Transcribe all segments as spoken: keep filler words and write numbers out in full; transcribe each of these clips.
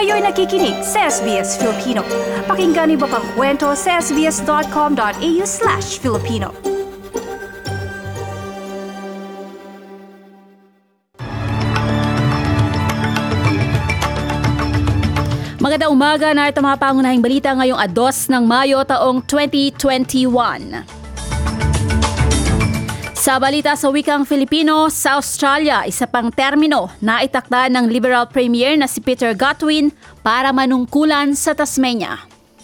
Kayo'y nakikinig sa S B S Filipino. Pakinggan niyo pa ang kwento sa sbs.com.au slash Filipino. Magandang umaga, narito mga pangunahing balita ngayong dos ng Mayo taong twenty twenty-one. Sa balita sa wikang Filipino, sa Australia, isa pang termino na itakda ng Liberal Premier na si Peter Gutwein para manungkulan sa Tasmania.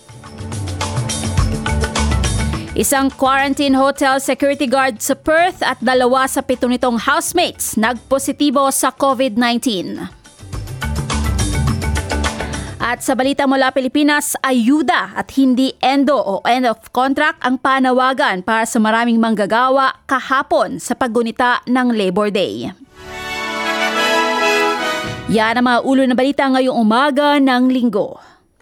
Isang quarantine hotel security guard sa Perth at dalawa sa pito nitong housemates nagpositibo sa COVID nineteen. At sa balita mula Pilipinas, ayuda at hindi endo o end of contract ang panawagan para sa maraming manggagawa kahapon sa paggunita ng Labor Day. Yan ang mga ulo na balita ngayong umaga ng Linggo.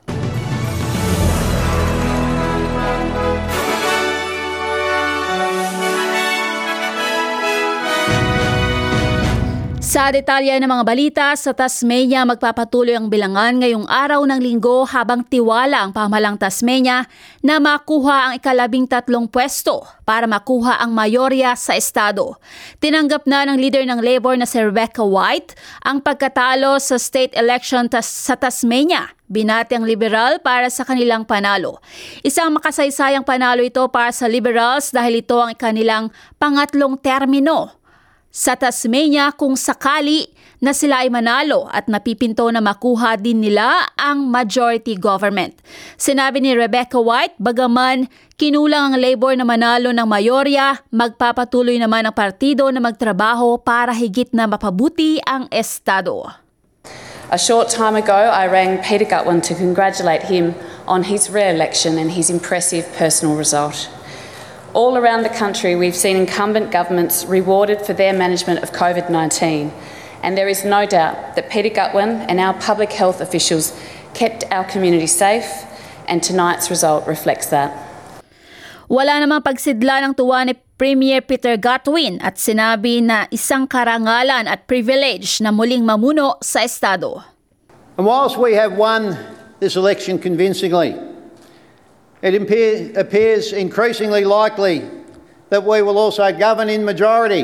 Sa detalye ng mga balita, sa Tasmania magpapatuloy ang bilangan ngayong araw ng Linggo habang tiwala ang pamahalang Tasmania na makuha ang ikalabing tatlong pwesto para makuha ang mayorya sa estado. Tinanggap na ng leader ng Labor na si Rebecca White ang pagkatalo sa state election tas- sa Tasmania. Binati ang Liberal para sa kanilang panalo. Isang makasaysayang panalo ito para sa Liberals dahil ito ang kanilang pangatlong termino sa Tasmania kung sakali na sila ay manalo at napipinto na makuha din nila ang majority government. Sinabi ni Rebecca White, bagaman kinulang ang Labor na manalo ng mayorya, magpapatuloy naman ang partido na magtrabaho para higit na mapabuti ang estado. A short time ago, I rang Peter Gutwein to congratulate him on his re-election and his impressive personal result. All around the country, we've seen incumbent governments rewarded for their management of COVID nineteen, and there is no doubt that Peter Gutwein and our public health officials kept our community safe, and tonight's result reflects that. Wala namang pagsidla ng tuwa ni Premier Peter Gutwein at sinabi na isang karangalan at privilege na muling mamuno sa estado. And whilst we have won this election convincingly, it appear, appears increasingly likely that we will also govern in majority.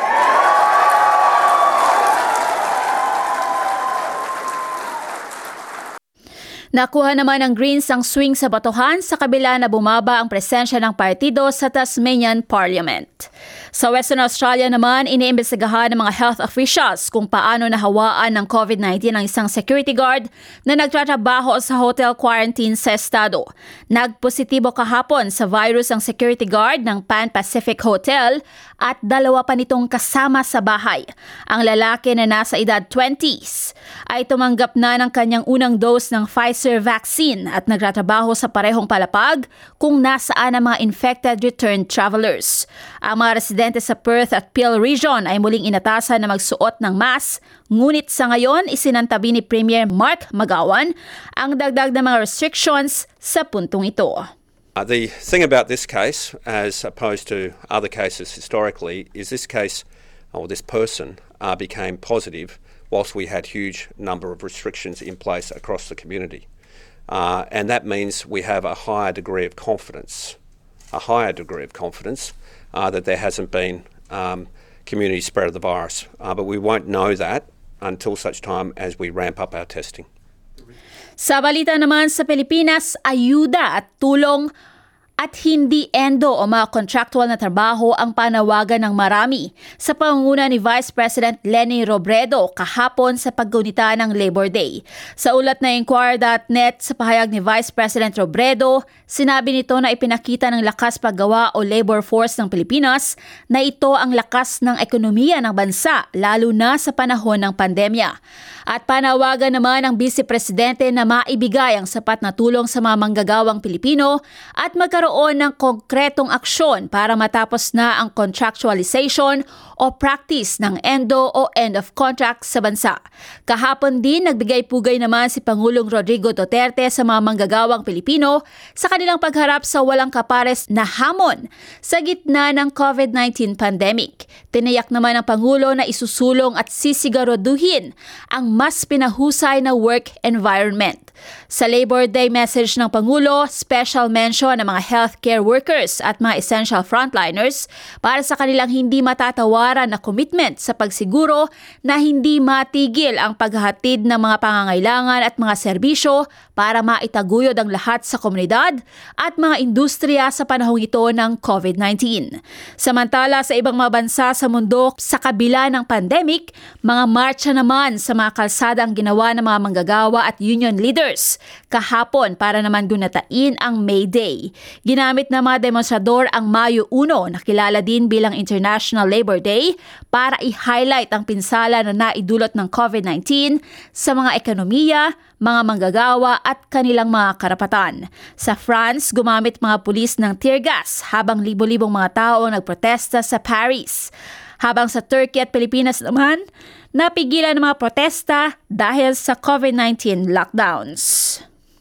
Nakuha naman ng Greens ang swing sa batohan sa kabila na bumaba ang presensya ng partido sa Tasmanian Parliament. Sa Western Australia naman, iniimbestigahan ng mga health officials kung paano nahawaan ng COVID nineteen ang isang security guard na nagtatrabaho sa hotel quarantine sa estado. Nagpositibo kahapon sa virus ang security guard ng Pan Pacific Hotel at dalawa pa nitong kasama sa bahay. Ang lalaki na nasa edad twenties ay tumanggap na ng kanyang unang dose ng Pfizer vaccine at nagtatrabaho sa parehong palapag kung nasaan ang mga infected returned travelers. Ang mga residente sa Perth at Peel Region ay muling inatasan na magsuot ng mask, ngunit sa ngayon isinantabi ni Premier Mark McGowan ang dagdag na mga restrictions sa puntong ito. Uh, the thing about this case, as opposed to other cases historically, is this case, or this person, uh, became positive whilst we had huge number of restrictions in place across the community. Uh, and that means we have a higher degree of confidence, a higher degree of confidence uh, that there hasn't been um, community spread of the virus. Uh, but we won't know that until such time as we ramp up our testing. Sa balita naman sa Pilipinas, ayuda at tulong at hindi endo o mga contractual na trabaho ang panawagan ng marami sa pangunguna ni Vice President Leni Robredo kahapon sa paggunita ng Labor Day. Sa ulat na Inquirer dot net sa pahayag ni Vice President Robredo, sinabi nito na ipinakita ng lakas paggawa o labor force ng Pilipinas na ito ang lakas ng ekonomiya ng bansa lalo na sa panahon ng pandemya. At panawagan naman ng Vice Presidente na maibigay ang sapat na tulong sa mga manggagawang Pilipino at magkaroon ng konkretong aksyon para matapos na ang contractualization o practice ng endo o end of contract sa bansa. Kahapon din, nagbigay pugay naman si Pangulong Rodrigo Duterte sa mga manggagawang Pilipino sa kanilang pagharap sa walang kapares na hamon sa gitna ng COVID nineteen pandemic. Tiniyak naman ng Pangulo na isusulong at sisiguraduhin ang mas pinahusay na work environment. Sa Labor Day message ng Pangulo, special mention ng mga healthcare workers at mga essential frontliners para sa kanilang hindi matatawaran na commitment sa pagsiguro na hindi matigil ang paghahatid ng mga pangangailangan at mga serbisyo para maitaguyod ang lahat sa komunidad at mga industriya sa panahong ito ng COVID nineteen. Samantala, sa ibang mga bansa sa mundo, sa kabila ng pandemic, mga marcha naman sa mga kalsada ang ginawa ng mga manggagawa at union leaders kahapon para naman gunatain ang May Day. Ginamit ng mga demonstrador ang Mayo one, na kilala din bilang International Labor Day, para i-highlight ang pinsala na naidulot ng COVID nineteen sa mga ekonomiya, mga manggagawa at kanilang mga karapatan. Sa France, gumamit mga pulis ng tear gas habang libo-libong mga tao ang nagprotesta sa Paris. Habang sa Turkey at Pilipinas naman, napigilan ng mga protesta dahil sa COVID nineteen lockdowns.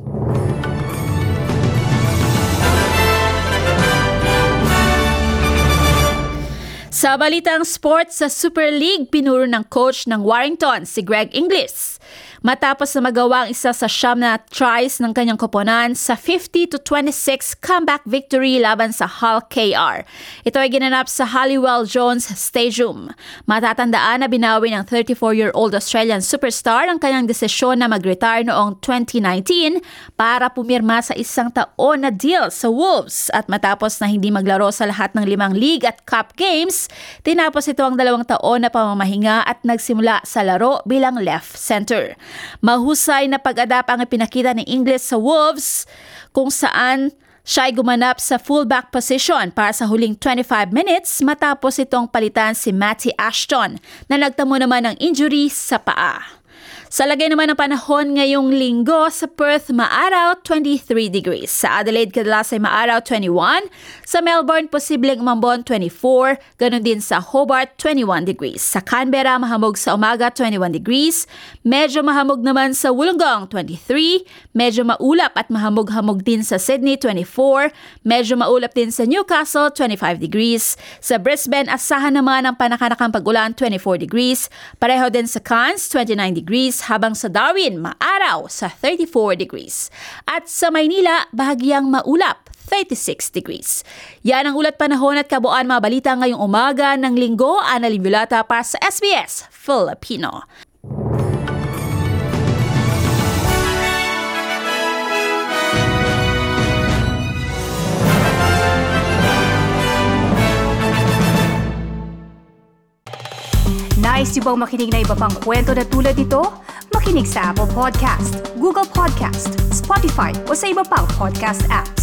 Sa balitang sports, sa Super League, pinuro ng coach ng Warrington, si Greg Inglis. Matapos na magawa ang isa sa siyam na tries ng kanyang koponan sa fifty to twenty-six comeback victory laban sa Hull K R. Ito ay ginanap sa Halliwell Jones Stadium. Matatandaan na binawi ng thirty-four-year-old Australian superstar ang kanyang desisyon na mag-retire noong twenty nineteen para pumirma sa isang taon na deal sa Wolves. At matapos na hindi maglaro sa lahat ng limang league at cup games, tinapos ito ang dalawang taon na pamamahinga at nagsimula sa laro bilang left center. Mahusay na pag-adapt ang ipinakita ni Inglis sa Wolves, kung saan siya ay gumanap sa fullback position para sa huling twenty-five minutes matapos itong palitan si Matty Ashton na nagtamo naman ng injury sa paa. Sa lagay naman ng panahon ngayong linggo, sa Perth maaraw twenty-three degrees. Sa Adelaide kadalas ay maaraw twenty-one. Sa Melbourne posibleng umambon twenty-four. Ganon din sa Hobart twenty-one degrees. Sa Canberra mahamog sa umaga twenty-one degrees. Medyo mahamog naman sa Wollongong twenty-three. Medyo maulap at mahamog-hamog din sa Sydney twenty-four. Medyo maulap din sa Newcastle twenty-five degrees. Sa Brisbane asahan naman ang panakanakang pag-ulan twenty-four degrees. Pareho din sa Cairns twenty-nine degrees. Habang sa Darwin, maaraw sa thirty-four degrees. At sa Maynila, bahagyang maulap, thirty-six degrees. Yan ang ulat panahon at kabuuan mga balita ngayong umaga ng linggo. Annalyn Violata para sa S B S Filipino. Nice yung bang makinig na iba pang kwento na tulad ito? Makinig sa Apple Podcast, Google Podcast, Spotify o sa iba pang podcast apps.